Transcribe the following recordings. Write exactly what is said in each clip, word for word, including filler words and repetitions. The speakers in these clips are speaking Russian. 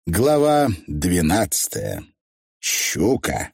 Глава двенадцатая. Щука.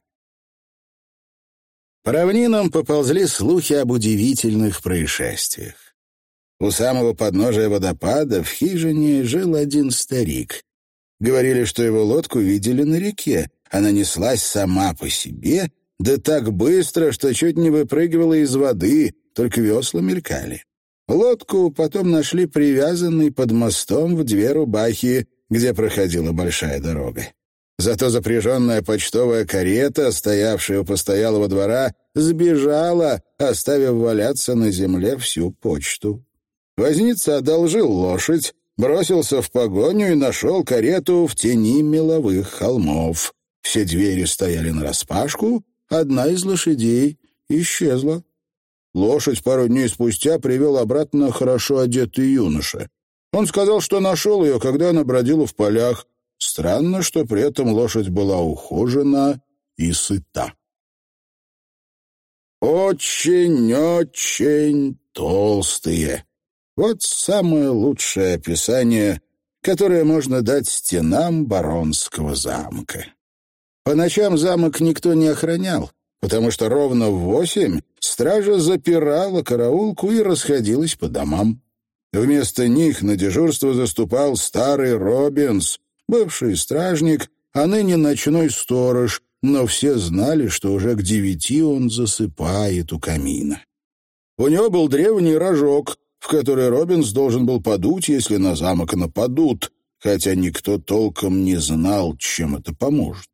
По равнинам поползли слухи об удивительных происшествиях. У самого подножия водопада в хижине жил один старик. Говорили, что его лодку видели на реке. Она неслась сама по себе, да так быстро, что чуть не выпрыгивала из воды, только весла мелькали. Лодку потом нашли привязанной под мостом в две рубахи, где проходила большая дорога. Зато запряженная почтовая карета, стоявшая у постоялого двора, сбежала, оставив валяться на земле всю почту. Возница одолжил лошадь, бросился в погоню и нашел карету в тени меловых холмов. Все двери стояли нараспашку, одна из лошадей исчезла. Лошадь пару дней спустя привел обратно хорошо одетый юноша. Он сказал, что нашел ее, когда она бродила в полях. Странно, что при этом лошадь была ухожена и сыта. Очень-очень толстые. Вот самое лучшее описание, которое можно дать стенам баронского замка. По ночам замок никто не охранял, потому что ровно в восемь стража запирала караулку и расходилась по домам. Вместо них на дежурство заступал старый Робинс, бывший стражник, а ныне ночной сторож, но все знали, что уже к девяти он засыпает у камина. У него был древний рожок, в который Робинс должен был подуть, если на замок нападут, хотя никто толком не знал, чем это поможет.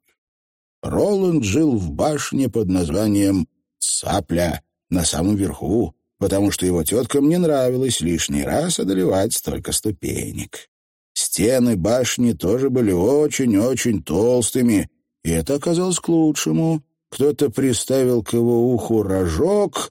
Роланд жил в башне под названием «Цапля» на самом верху, потому что его теткам не нравилось лишний раз одолевать столько ступенек. Стены башни тоже были очень-очень толстыми, и это оказалось к лучшему. Кто-то приставил к его уху рожок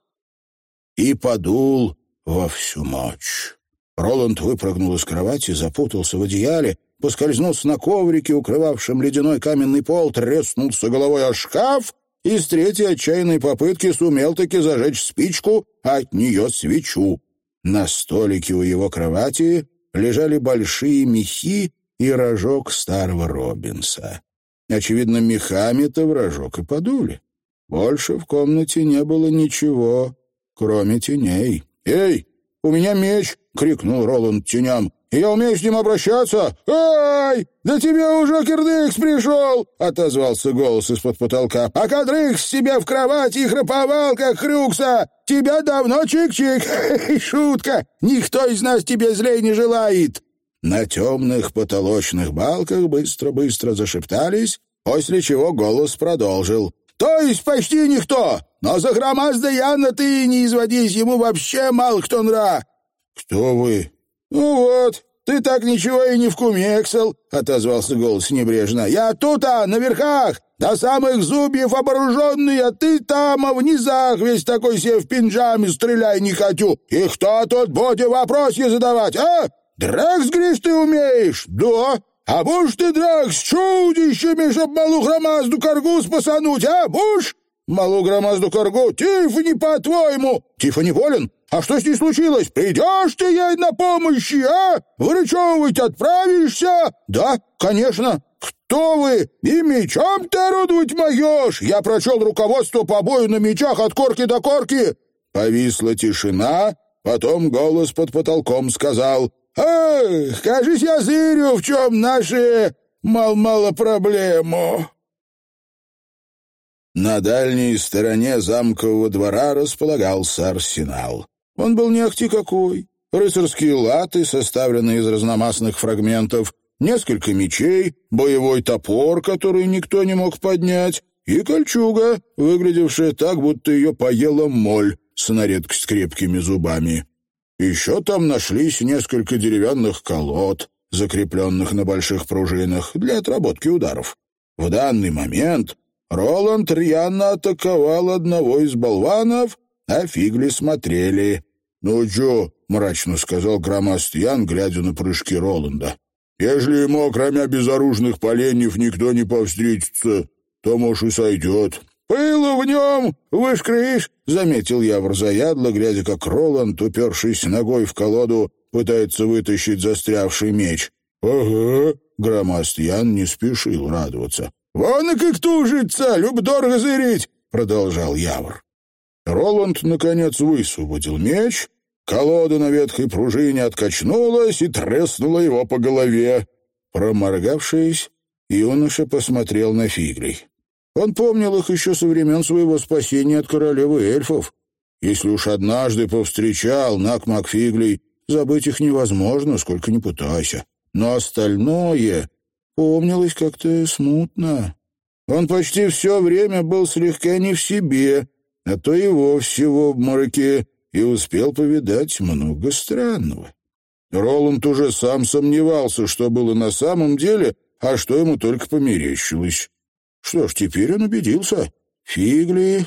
и подул во всю мощь. Роланд выпрыгнул из кровати, запутался в одеяле, поскользнулся на коврике, укрывавшем ледяной каменный пол, треснулся головой о шкаф и с третьей отчаянной попытки сумел-таки зажечь спичку, а от нее свечу. На столике у его кровати лежали большие мехи и рожок старого Робинса. Очевидно, мехами-то в рожок и подули. Больше в комнате не было ничего, кроме теней. «Эй, у меня меч!» — крикнул Роланд теням. «Я умею с ним обращаться!» «Ай, да тебе уже Кирдыкс пришел!» — отозвался голос из-под потолка. «А Кадрыкс себе в кровати и храповал, как хрюкса! Тебя давно чик-чик! Шутка! Никто из нас тебе злей не желает!» На темных потолочных балках быстро-быстро зашептались, после чего голос продолжил. «То есть почти никто, но за громазда Яна ты не изводись, ему вообще мало кто нра!» «Кто вы?» «Ну вот, ты так ничего и не вкумексал», — отозвался голос небрежно. «Я тут-а, на верхах, до самых зубьев оборуженный, а ты там, а в низах весь такой себе в пинджаме, стреляй не хочу. И кто тут будет вопросы задавать, а? Драк, говоришь, ты умеешь? Да. А будешь ты, драк, с чудищами, чтоб малу громазду коргу спасануть, а? Будешь? Малу громазду коргу? Тиффани, по-твоему. Тиффани волен? А что с ней случилось? Придешь ты ей на помощь, а? Вырычевывать отправишься? Да, конечно. Кто вы? И мечом ты орудовать моешь? Я прочел руководство по бою на мечах от корки до корки. Повисла тишина, потом голос под потолком сказал: «Эх, кажись, я зырю, в чем наши мал-мало проблему». На дальней стороне замкового двора располагался арсенал. Он был не ахти какой. Рыцарские латы, составленные из разномастных фрагментов, несколько мечей, боевой топор, который никто не мог поднять, и кольчуга, выглядевшая так, будто ее поела моль с на редкость крепкими зубами. Еще там нашлись несколько деревянных колод, закрепленных на больших пружинах, для отработки ударов. В данный момент Роланд рьяно атаковал одного из болванов, а фигли смотрели. «Ну чё?» — мрачно сказал громоздкий Ян, глядя на прыжки Роланда. «Ежели ему, кроме безоружных поленьев, никто не повстретится, то, может, и сойдет». «Пылу в нем, вышкрышь», — заметил Явр заядло, глядя, как Роланд, упершись ногой в колоду, пытается вытащить застрявший меч. «Ага», Громост Ян не спешил радоваться. «Вон и как тужится, люб дорого зырить!» — продолжал Явор. Роланд, наконец, высвободил меч, колода на ветхой пружине откачнулась и треснула его по голове. Проморгавшись, юноша посмотрел на фиглей. Он помнил их еще со времен своего спасения от королевы эльфов. Если уж однажды повстречал Нак Макфиглей, забыть их невозможно, сколько ни пытайся. Но остальное помнилось как-то смутно. Он почти все время был слегка не в себе, а то и вовсе в обмороке, и успел повидать много странного. Роланд уже сам сомневался, что было на самом деле, а что ему только померещилось. Что ж, теперь он убедился. Фигли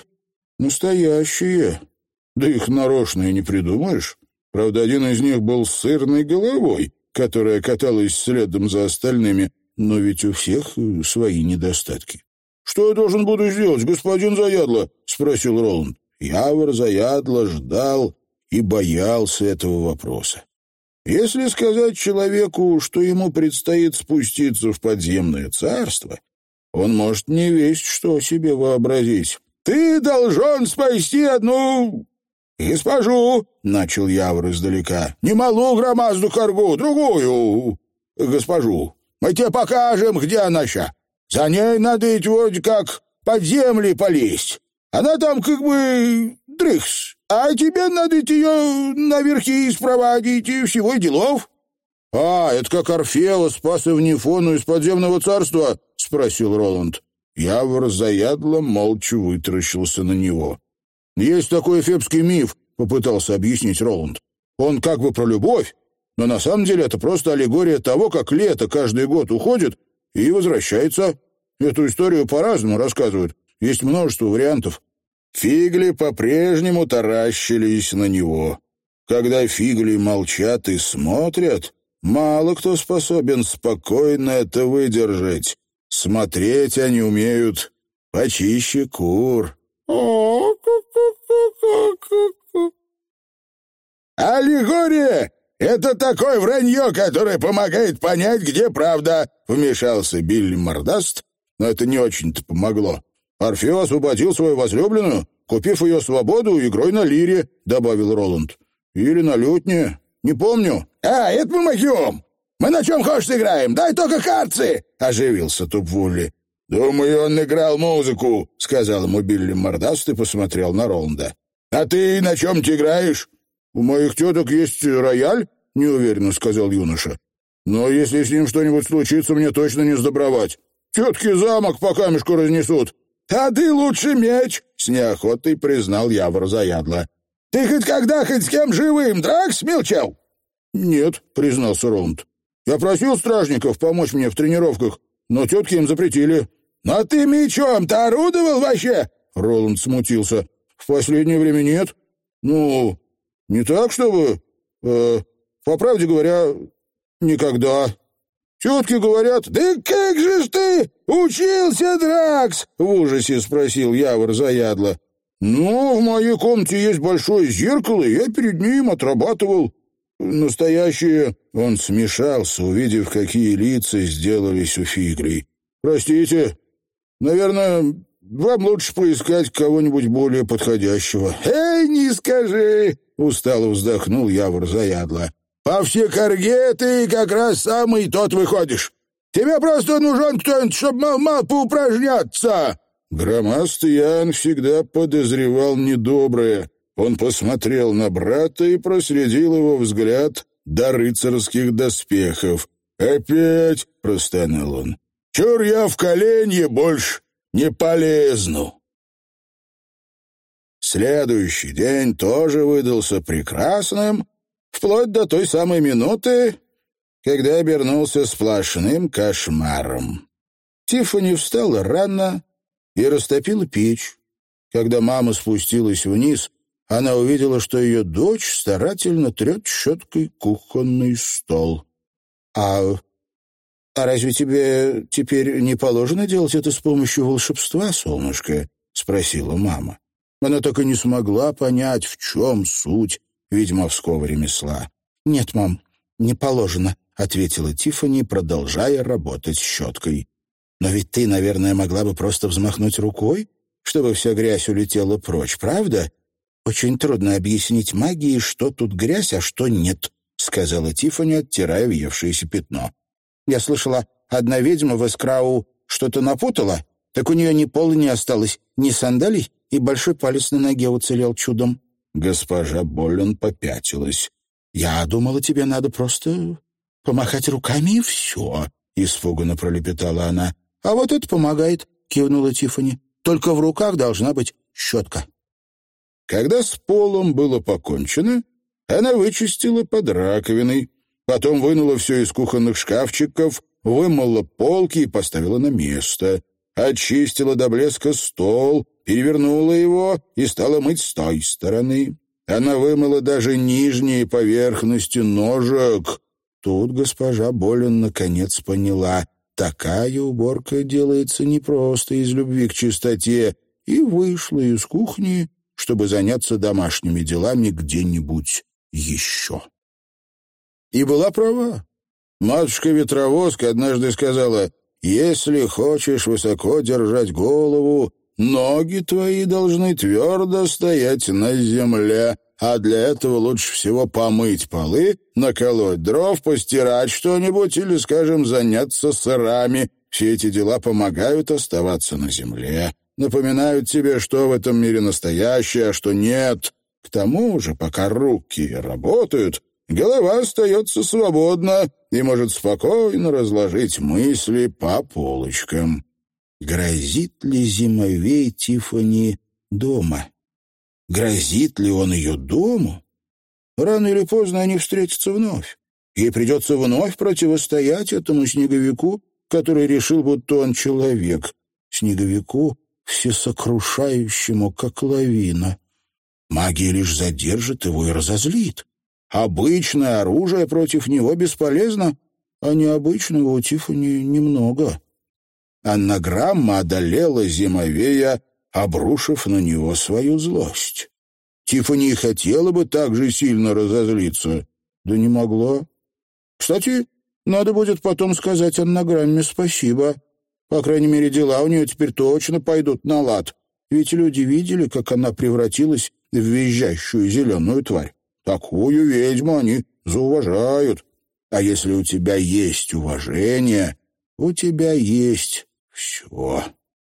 настоящие. Да их нарочно и не придумаешь. Правда, один из них был с сырной головой, которая каталась следом за остальными, но ведь у всех свои недостатки. «Что я должен буду сделать, господин Заядло?» — спросил Роланд. Явор Заядло ждал и боялся этого вопроса. Если сказать человеку, что ему предстоит спуститься в подземное царство, он может не весть, что себе вообразить. «Ты должен спасти одну госпожу», — начал Явор издалека. «Не малу громазду коргу, другую госпожу. Мы тебе покажем, где она ща. За ней надо ведь вроде как под земли полезть. Она там как бы дрыхс, а тебе надо ее наверхи спровадить и всего делов». «А, это как Орфея спас Эвнифону из подземного царства?» — спросил Роланд. Явор Заядло молча вытаращился на него. «Есть такой эфебский миф», — попытался объяснить Роланд. «Он как бы про любовь, но на самом деле это просто аллегория того, как лето каждый год уходит и возвращается. Эту историю по-разному рассказывают. Есть множество вариантов». Фигли по-прежнему таращились на него. Когда фигли молчат и смотрят, мало кто способен спокойно это выдержать. Смотреть они умеют почище кур. «Аллегория — это такое вранье, которое помогает понять, где правда», — вмешался Билли Мордаст, но это не очень-то помогло. «Орфео освободил свою возлюбленную, купив ее свободу игрой на лире», — добавил Роланд. «Или на лютне. Не помню». «А, это мы могем. Мы на чем хочешь играем. Дай только карты», — оживился Тупвулли. «Думаю, он играл музыку», — сказал ему Билли Мордаст и посмотрел на Роланда. «А ты на чем-то играешь?» «У моих теток есть рояль», — неуверенно сказал юноша. «Но если с ним что-нибудь случится, мне точно не сдобровать. Тетки замок по камешку разнесут». «А ты лучше меч», — с неохотой признал Явор Заядло. «Ты хоть когда, хоть с кем живым драк смелчал?» «Нет», — признался Роланд. «Я просил стражников помочь мне в тренировках, но тетки им запретили». «Но ты мечом-то орудовал вообще?» Роланд смутился. «В последнее время нет. Ну, не так, чтобы... Э, по правде говоря, никогда». «Тетки говорят...» «Да как же ж ты учился, Дракс?» — в ужасе спросил Явор Заядло. «Ну, в моей комнате есть большое зеркало, и я перед ним отрабатывал. Настоящее...» Он смешался, увидев, какие лица сделались у фиглей. «Простите, наверное, вам лучше поискать кого-нибудь более подходящего». «Эй, не скажи!» — устало вздохнул Явор Заядло. «По всей корге ты как раз самый тот выходишь. Тебе просто нужен кто-нибудь, чтобы мал-мал поупражняться». Громаст Ян всегда подозревал недоброе. Он посмотрел на брата и проследил его взгляд до рыцарских доспехов. «Опять!» — простонал он. «Чур я в колене больше не полезну». Следующий день тоже выдался прекрасным, вплоть до той самой минуты, когда обернулся сплошным кошмаром. Тиффани встала рано и растопила печь. Когда мама спустилась вниз, она увидела, что ее дочь старательно трет щеткой кухонный стол. «А, а разве тебе теперь не положено делать это с помощью волшебства, солнышко?» — спросила мама. Она так и не смогла понять, в чем суть ведьмовского ремесла. «Нет, мам, не положено», — ответила Тиффани, продолжая работать щеткой. «Но ведь ты, наверное, могла бы просто взмахнуть рукой, чтобы вся грязь улетела прочь, правда? Очень трудно объяснить магии, что тут грязь, а что нет», — сказала Тиффани, оттирая въевшееся пятно. «Я слышала, одна ведьма в Эскрау что-то напутала, так у нее ни пола не осталось, ни сандалий, и большой палец на ноге уцелел чудом». Госпожа Боллен попятилась. «Я думала, тебе надо просто помахать руками, и все», — испуганно пролепетала она. «А вот это помогает», — кивнула Тиффани. «Только в руках должна быть щетка». Когда с полом было покончено, она вычистила под раковиной, потом вынула все из кухонных шкафчиков, вымыла полки и поставила на место, очистила до блеска стол, перевернула его и стала мыть с той стороны. Она вымыла даже нижние поверхности ножек. Тут госпожа Боллен наконец поняла, такая уборка делается не просто из любви к чистоте, и вышла из кухни, чтобы заняться домашними делами где-нибудь еще. И была права. Матушка-ветровозка однажды сказала: «Если хочешь высоко держать голову, ноги твои должны твердо стоять на земле, а для этого лучше всего помыть полы, наколоть дров, постирать что-нибудь или, скажем, заняться сырами. Все эти дела помогают оставаться на земле, напоминают тебе, что в этом мире настоящее, а что нет. К тому же, пока руки работают, голова остается свободна и может спокойно разложить мысли по полочкам». Грозит ли зимовей Тиффани дома? Грозит ли он ее дому? Рано или поздно они встретятся вновь. Ей придется вновь противостоять этому снеговику, который решил, будто он человек. Снеговику, всесокрушающему, как лавина. Магия лишь задержит его и разозлит. Обычное оружие против него бесполезно, а необычного у Тиффани немного. Аннаграмма одолела зимовея, обрушив на него свою злость. Тиффани хотела бы так же сильно разозлиться, да не могла. Кстати, надо будет потом сказать Аннаграмме спасибо. По крайней мере, дела у нее теперь точно пойдут на лад. Ведь люди видели, как она превратилась в визжащую зеленую тварь. Такую ведьму они зауважают. А если у тебя есть уважение, у тебя есть все.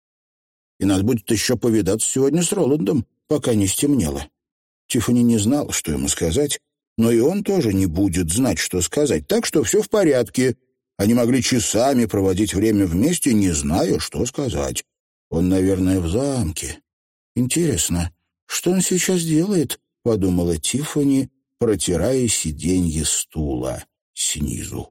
И надо будет еще повидаться сегодня с Роландом, пока не стемнело. Тиффани не знала, что ему сказать, но и он тоже не будет знать, что сказать, так что все в порядке. Они могли часами проводить время вместе, не зная, что сказать. Он, наверное, в замке. Интересно, что он сейчас делает? — подумала Тиффани, протирая сиденье стула снизу.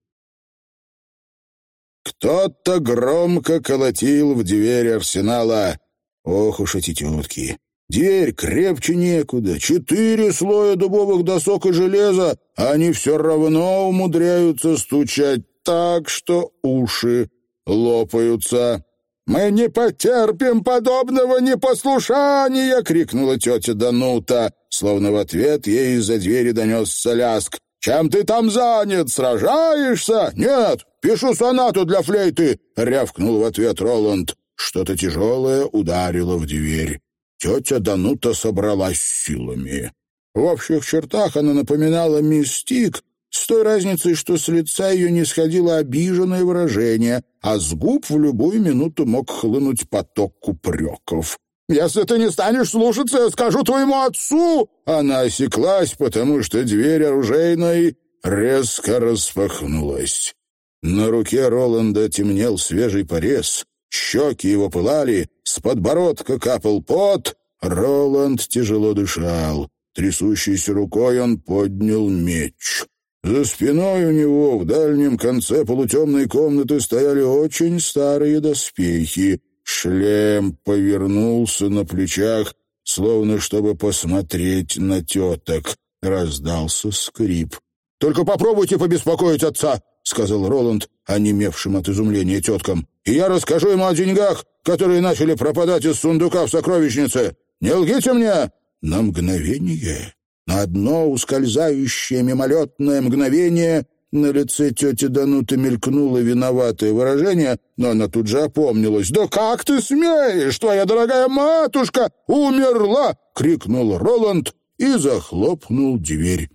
Кто-то громко колотил в дверь арсенала. Ох уж эти тетки! Дверь крепче некуда, четыре слоя дубовых досок и железа, а они все равно умудряются стучать так, что уши лопаются. «Мы не потерпим подобного непослушания!» — крикнула тетя Данута, словно в ответ ей из-за двери донесся ляск. «Чем ты там занят? Сражаешься?» «Нет, пишу сонату для флейты!» — рявкнул в ответ Роланд. Что-то тяжелое ударило в дверь. Тетя Данута собралась силами. В общих чертах она напоминала мисс Тик, с той разницей, что с лица ее не сходило обиженное выражение, а с губ в любую минуту мог хлынуть поток упреков. «Если ты не станешь слушаться, я скажу твоему отцу!» Она осеклась, потому что дверь оружейной резко распахнулась. На руке Роланда темнел свежий порез, щеки его пылали, с подбородка капал пот. Роланд тяжело дышал. Трясущейся рукой он поднял меч. За спиной у него в дальнем конце полутемной комнаты стояли очень старые доспехи. Шлем повернулся на плечах, словно чтобы посмотреть на теток. Раздался скрип. «Только попробуйте побеспокоить отца», — сказал Роланд, онемевшим от изумления теткам. «И я расскажу ему о деньгах, которые начали пропадать из сундука в сокровищнице. Не лгите мне!» На мгновение, на одно ускользающее мимолетное мгновение, На лице тети Дануты мелькнуло виноватое выражение, но она тут же опомнилась. «Да как ты смеешь? Твоя дорогая матушка умерла!» — крикнул Роланд и захлопнул дверь.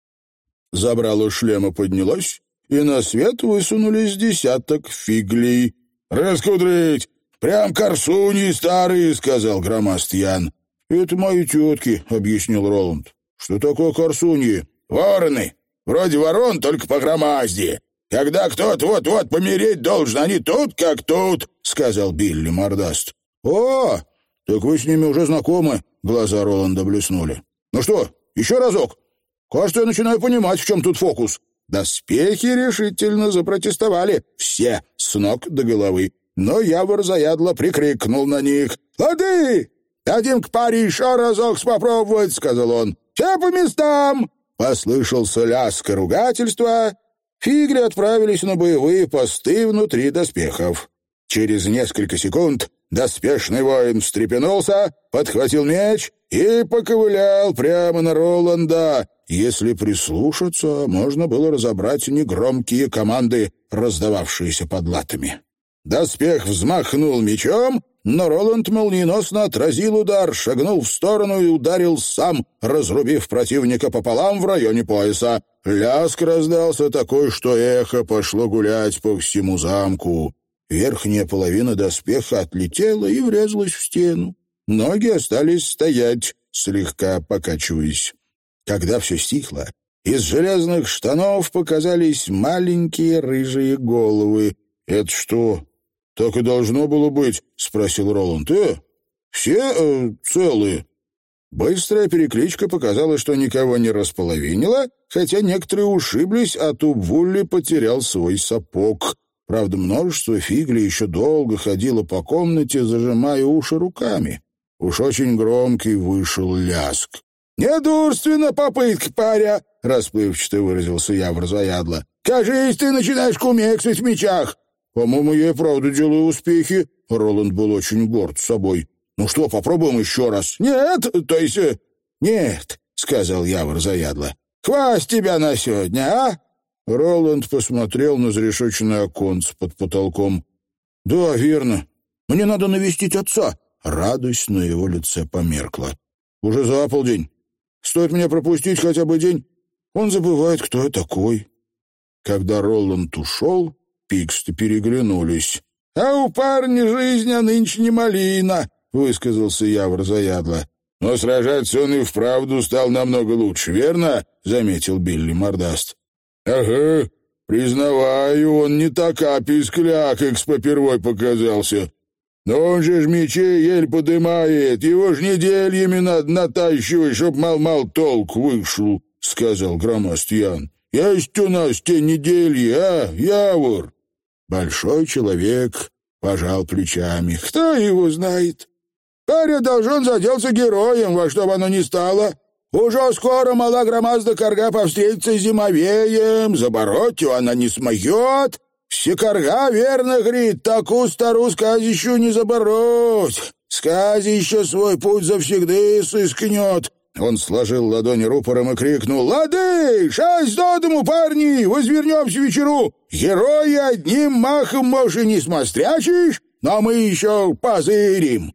Забрало шлема поднялось, и на свет высунулись десяток фиглей. «Раскудрить! Прям корсуньи старые!» — сказал громаст Ян. «Это мои тетки», — объяснил Роланд. «Что такое корсуньи?» «Вороны! Вроде ворон, только по громазде. Когда кто-то вот-вот помереть должен, они тут как тут», — сказал Билли Мордаст. «О, так вы с ними уже знакомы», — глаза Роланда блеснули. «Ну что, еще разок? Кажется, я начинаю понимать, в чем тут фокус». Доспехи решительно запротестовали, все с ног до головы. Но Явор заядло прикрикнул на них. «Лады! Дадим-ка паре еще разок попробовать», — сказал он. «Все по местам!» Послышался лязг и ругательство. Фигли отправились на боевые посты внутри доспехов. Через несколько секунд доспешный воин встрепенулся, подхватил меч и поковылял прямо на Роланда. Если прислушаться, можно было разобрать негромкие команды, раздававшиеся под латами. Доспех взмахнул мечом, но Роланд молниеносно отразил удар, шагнул в сторону и ударил сам, разрубив противника пополам в районе пояса. Лязг раздался такой, что эхо пошло гулять по всему замку. Верхняя половина доспеха отлетела и врезалась в стену. Ноги остались стоять, слегка покачиваясь. Когда все стихло, из железных штанов показались маленькие рыжие головы. «Это что, так и должно было быть?» — спросил Роланд. «Э, все э, целые?» Быстрая перекличка показала, что никого не располовинило, хотя некоторые ушиблись, а Тубвулли потерял свой сапог. Правда, множество фигли еще долго ходило по комнате, зажимая уши руками. Уж очень громкий вышел лязг. «Недурственно попытка, паря!» — расплывчато выразился Явор заядло. «Кажись, ты начинаешь кумексать в мечах!» «По-моему, я и правда делаю успехи». Роланд был очень горд собой. «Ну что, попробуем еще раз?» «Нет, то есть...» «Нет», — сказал Явор заядло. «Хвасть тебя на сегодня, а?» Роланд посмотрел на зарешоченное оконце под потолком. «Да, верно. Мне надо навестить отца». Радость на его лице померкла. «Уже за полдень. Стоит мне пропустить хотя бы день, он забывает, кто я такой». Когда Роланд ушел, Пиксты переглянулись. «А у парня жизнь, а нынче не малина», — высказался Явор заядло. «Но сражаться он и вправду стал намного лучше, верно?» — заметил Билли Мордаст. «Ага, признаваю, он не така пискля, как с попервой показался. Но он же ж мечей еле подымает, его ж недельями надо натащивать, чтоб мал-мал толк вышел», — сказал громост Ян. «Есть у нас те недельи, а, Явор?» Большой человек пожал плечами. «Кто его знает? Паря должен заделаться героем, во что бы оно ни стало. Уже скоро мала громазда карга повстретится с зимовеем, забороть его она не смоет. Все карга, верно, говорит, такую старую сказищу не забороть. Скази еще свой путь завсегда сыскнет». Он сложил ладони рупором и крикнул: «Лады! Шасть до дому, парни! Возвернемся вечеру! Герои одним махом, может, не смострячишь, но мы еще позырим!»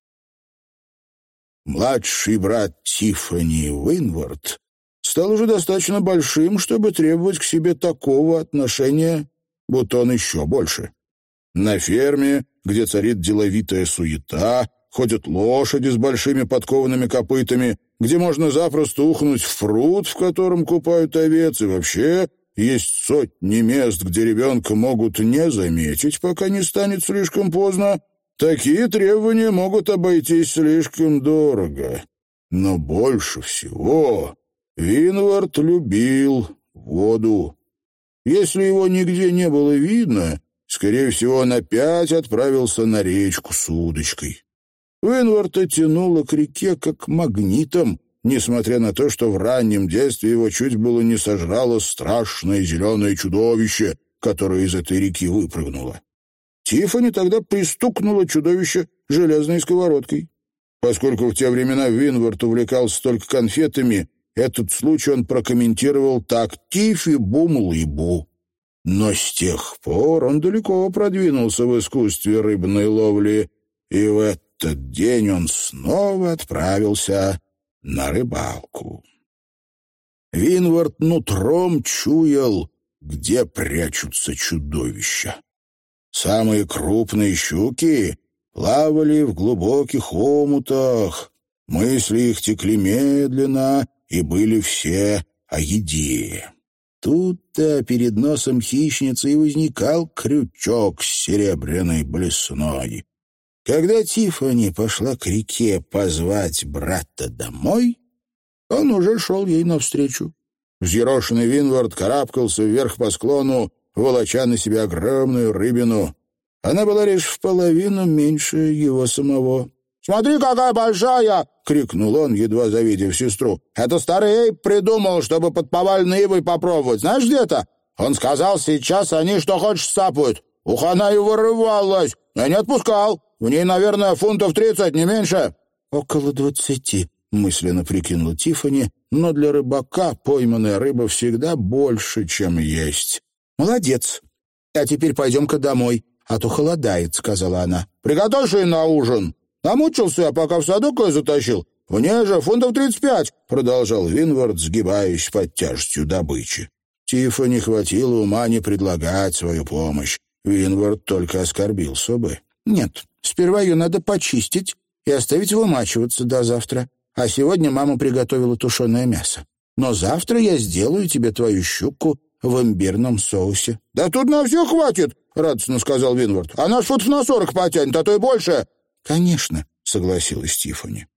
Младший брат Тиффани Уинвард стал уже достаточно большим, чтобы требовать к себе такого отношения, будто он еще больше. На ферме, где царит деловитая суета, ходят лошади с большими подкованными копытами, где можно запросто ухнуть в пруд, в котором купают овец, и вообще есть сотни мест, где ребенка могут не заметить, пока не станет слишком поздно. Такие требования могут обойтись слишком дорого. Но больше всего Винвард любил воду. Если его нигде не было видно, скорее всего, он опять отправился на речку с удочкой. Винварда тянуло к реке как магнитом, несмотря на то, что в раннем детстве его чуть было не сожрало страшное зеленое чудовище, которое из этой реки выпрыгнуло. Тиффани тогда пристукнуло чудовище железной сковородкой. Поскольку в те времена Винвард увлекался только конфетами, этот случай он прокомментировал так: «Тифи-бум-либу». Но с тех пор он далеко продвинулся в искусстве рыбной ловли, и в этот день он снова отправился на рыбалку. Винвард нутром чуял, где прячутся чудовища. Самые крупные щуки плавали в глубоких омутах, мысли их текли медленно и были все о еде. Тут-то перед носом хищницы и возникал крючок с серебряной блесной. Когда Тиффани пошла к реке позвать брата домой, он уже шел ей навстречу. Взъерошенный Винвард карабкался вверх по склону, волоча на себя огромную рыбину. Она была лишь в половину меньше его самого. «Смотри, какая большая!» — крикнул он, едва завидев сестру. «Это старый Эйб придумал, чтобы под поваленной ивой попробовать. Знаешь, где это? Он сказал, сейчас они что хочешь сапают. Ух, она и вырывалась. Я не отпускал. В ней, наверное, фунтов тридцать, не меньше». «Около двадцати», — мысленно прикинула Тиффани, но для рыбака пойманная рыба всегда больше, чем есть. «Молодец. А теперь пойдем-ка домой, а то холодает», — сказала она. «Приготовь и на ужин. Намучился я, пока в саду кое затащил. В ней же фунтов тридцать пять», — продолжал Винвард, сгибаясь под тяжестью добычи. Тиффани хватило ума не предлагать свою помощь. Винвард только оскорбился бы. «Нет, сперва ее надо почистить и оставить вымачиваться до завтра. А сегодня мама приготовила тушеное мясо. Но завтра я сделаю тебе твою щуку в имбирном соусе». «Да тут на все хватит», — радостно сказал Винвард. «Она ж футов на сорок потянет, а то и больше». «Конечно», — согласилась Тиффани.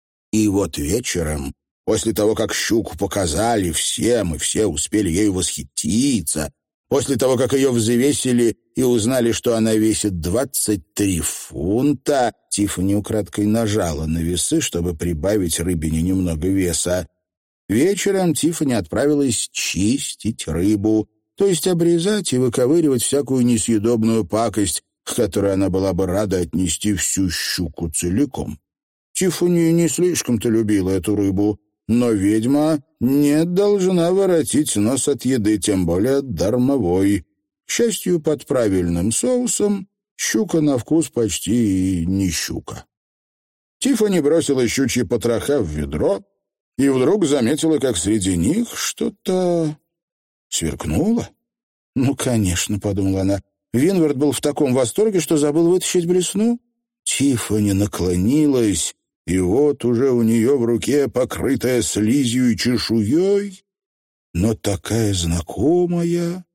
И вот вечером, после того, как щуку показали всем, и все успели ею восхититься, после того, как ее взвесили и узнали, что она весит двадцать три фунта, Тиффани украдкой нажала на весы, чтобы прибавить рыбине немного веса. Вечером Тиффани отправилась чистить рыбу, то есть обрезать и выковыривать всякую несъедобную пакость, к которой она была бы рада отнести всю щуку целиком. Тиффани не слишком-то любила эту рыбу, но ведьма не должна воротить нос от еды, тем более от дармовой. К счастью, под правильным соусом щука на вкус почти не щука. Тиффани бросила щучьи потроха в ведро и вдруг заметила, как среди них что-то сверкнуло. «Ну, конечно», — подумала она, — Винвард был в таком восторге, что забыл вытащить блесну. Тиффани наклонилась, и вот уже у нее в руке, покрытая слизью и чешуей, но такая знакомая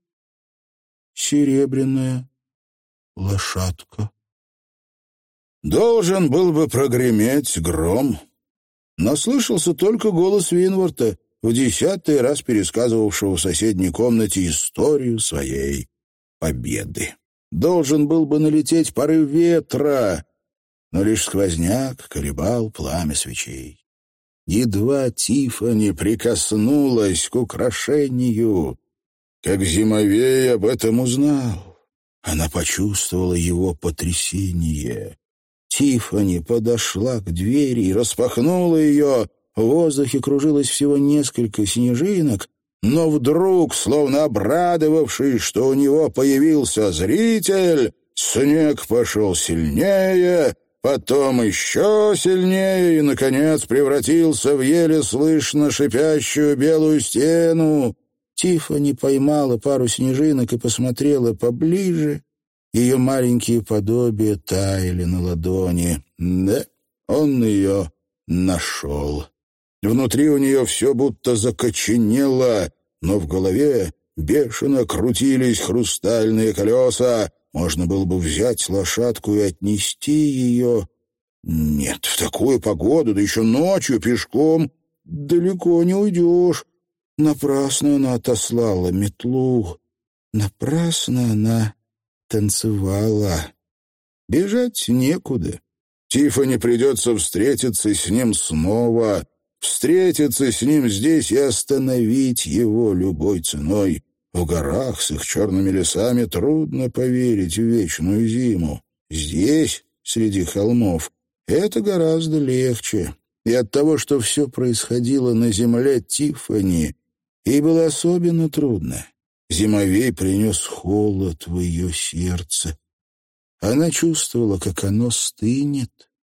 серебряная лошадка. Должен был бы прогреметь гром, но слышался только голос Винварда, в десятый раз пересказывавшего в соседней комнате историю своей победы. Должен был бы налететь порыв ветра, но лишь сквозняк колебал пламя свечей. Едва Тиффани прикоснулась к украшению, как Зимовей об этом узнал. Она почувствовала его потрясение. Тиффани подошла к двери и распахнула ее. В воздухе кружилось всего несколько снежинок, но вдруг, словно обрадовавшись, что у него появился зритель, снег пошел сильнее, потом еще сильнее и, наконец, превратился в еле слышно шипящую белую стену. Тиффани поймала пару снежинок и посмотрела поближе. Ее маленькие подобия таяли на ладони. Да, он ее нашел. Внутри у нее все будто закоченело, но в голове бешено крутились хрустальные колеса. Можно было бы взять лошадку и отнести ее. Нет, в такую погоду, да еще ночью пешком, далеко не уйдешь. Напрасно она отослала метлу. Напрасно она танцевала. Бежать некуда. Тиффани придется встретиться с ним снова, встретиться с ним здесь и остановить его любой ценой. В горах с их черными лесами трудно поверить в вечную зиму. Здесь, среди холмов, это гораздо легче. И от того, что все происходило на земле Тиффани, ей было особенно трудно. Зимовей принес холод в ее сердце. Она чувствовала, как оно стынет.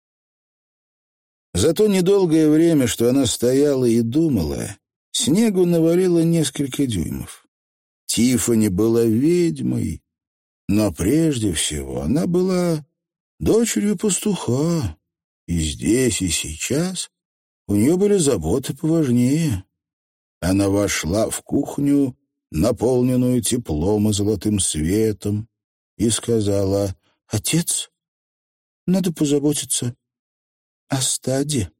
За то недолгое время, что она стояла и думала, снегу навалило несколько дюймов. Тиффани была ведьмой, но прежде всего она была дочерью пастуха, и здесь, и сейчас у нее были заботы поважнее. Она вошла в кухню, наполненную теплом и золотым светом, и сказала: «Отец, надо позаботиться о стаде».